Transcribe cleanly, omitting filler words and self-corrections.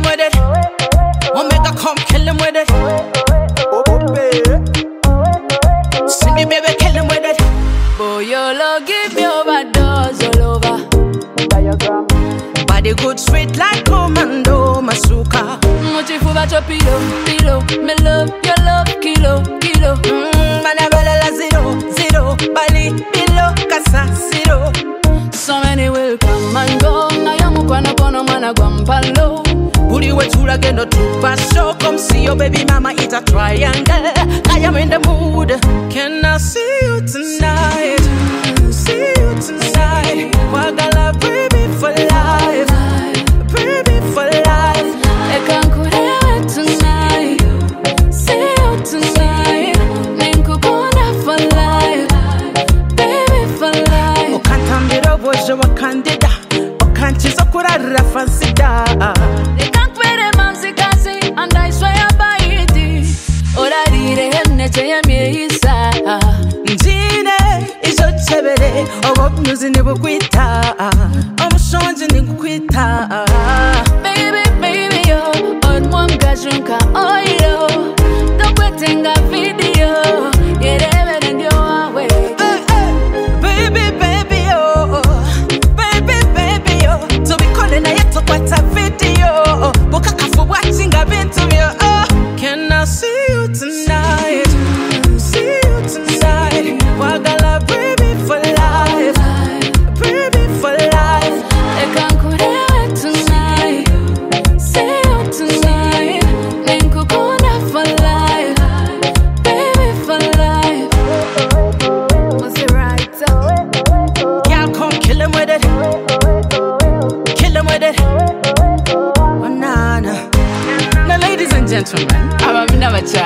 him with it. Omega, come kill him with it. Cindy, baby, kill him with it. Boy, your love give me overdose all over. Body good, sweet like commando, masuka. Mochifuba cho pillow. Me love, your love, kilo. Manabala la zero. Bali, pillow, casa, zero. So many will come and go. Nayamu kwana kono mana guampalo. Buri wetula gendo tupa show. Come see your baby mama eat a triangle. I am in the mood. Can I see you tonight? See you tonight. Wagala baby for life. Baby for life. I can't kurewe tonight. See you tonight. Ninkukona for life. Baby for life. Okantambira bojo wakandida. Okanchizo kurara fansida. They can't wear a manzikasi. And I swear by it. Ora dire hemne cheye miisa. Njine ijo chebere. Ogo music nibukwita. Omushonje nikukwita. Baby yo. Onmwa mkashunka oyo. Dokwetenga video. Yerebe ndio wawe. Baby yo. Baby yo. To be calling na yeto kwata video. Boka kafu watching a bintu yo. Can I see you tonight? See you tonight. Wagala baby for life. Baby for life. I can't kurewe tonight. See you tonight. Ninkukona for life. Baby for life. Was it right? Yeah, come kill him with it. Kill him with it. Oh, nah. Now, ladies and gentlemen, I'm a